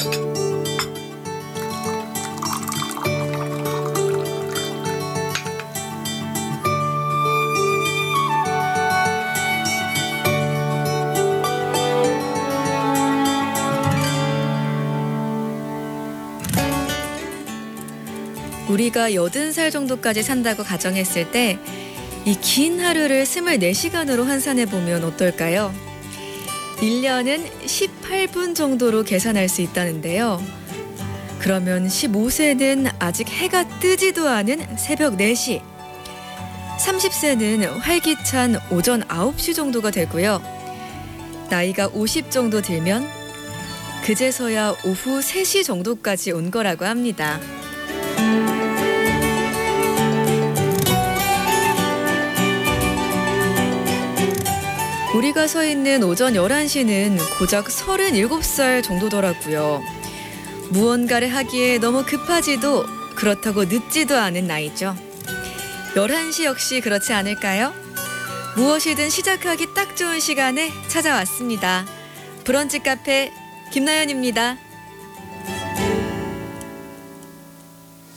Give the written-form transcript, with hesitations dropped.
우리가 80살 정도까지 산다고 가정했을 때 이 긴 하루를 24시간으로 환산해 보면 어떨까요? 1년은 18분 정도로 계산할 수 있다는데요. 그러면 15세는 아직 해가 뜨지도 않은 새벽 4시, 30세는 활기찬 오전 9시 정도가 되고요. 나이가 50 정도 들면 그제서야 오후 3시 정도까지 온 거라고 합니다. 우리가 서 있는 오전 11시는 고작 37살 정도더라고요. 무언가를 하기에 너무 급하지도 그렇다고 늦지도 않은 나이죠. 11시 역시 그렇지 않을까요? 무엇이든 시작하기 딱 좋은 시간에 찾아왔습니다. 브런치 카페 김나연입니다.